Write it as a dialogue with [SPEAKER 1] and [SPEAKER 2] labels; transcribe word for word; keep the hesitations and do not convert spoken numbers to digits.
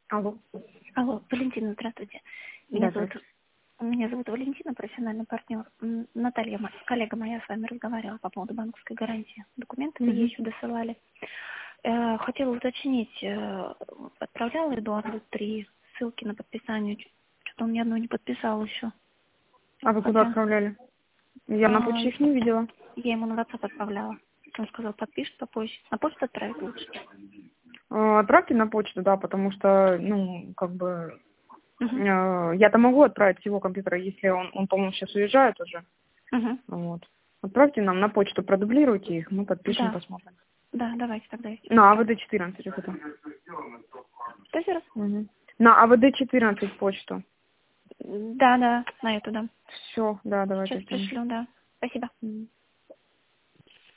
[SPEAKER 1] Алло.
[SPEAKER 2] Алло, Валентина, здравствуйте. Меня
[SPEAKER 1] Да,
[SPEAKER 2] зовут,
[SPEAKER 1] здравствуйте.
[SPEAKER 2] меня зовут Валентина, профессиональный партнер. М, Наталья, мо- коллега моя с вами разговаривала по поводу банковской гарантии. Документы вы ей
[SPEAKER 1] Мгм.
[SPEAKER 2] еще досылали. Э, хотела уточнить, э, отправляла Эдуарду три ссылки на подписание. Ч- Что-то он ни одну не подписал еще.
[SPEAKER 1] А вы куда
[SPEAKER 2] Хотя
[SPEAKER 1] отправляли? Я на
[SPEAKER 2] а,
[SPEAKER 1] почте их не видела.
[SPEAKER 2] я ему на WhatsApp отправляла. Он сказал, подпишет попозже. На почту отправить лучше.
[SPEAKER 1] Э, Отправьте на почту, да, потому что, ну, как бы,
[SPEAKER 2] Угу.
[SPEAKER 1] э, я-то могу отправить с его компьютера, если он, он, по-моему, сейчас уезжает уже.
[SPEAKER 2] Угу.
[SPEAKER 1] Вот. Отправьте нам на почту, продублируйте их, мы подпишем,
[SPEAKER 2] Да,
[SPEAKER 1] посмотрим.
[SPEAKER 2] да, давайте тогда я
[SPEAKER 1] На
[SPEAKER 2] отправлю.
[SPEAKER 1] АВД четырнадцать вот это.
[SPEAKER 2] Что еще раз?
[SPEAKER 1] Мгм. На АВД четырнадцать почту.
[SPEAKER 2] Да, да, на эту, да.
[SPEAKER 1] Все, да, давайте
[SPEAKER 2] Сейчас
[SPEAKER 1] ждем.
[SPEAKER 2] пришлю, да. Спасибо.
[SPEAKER 1] Мгм.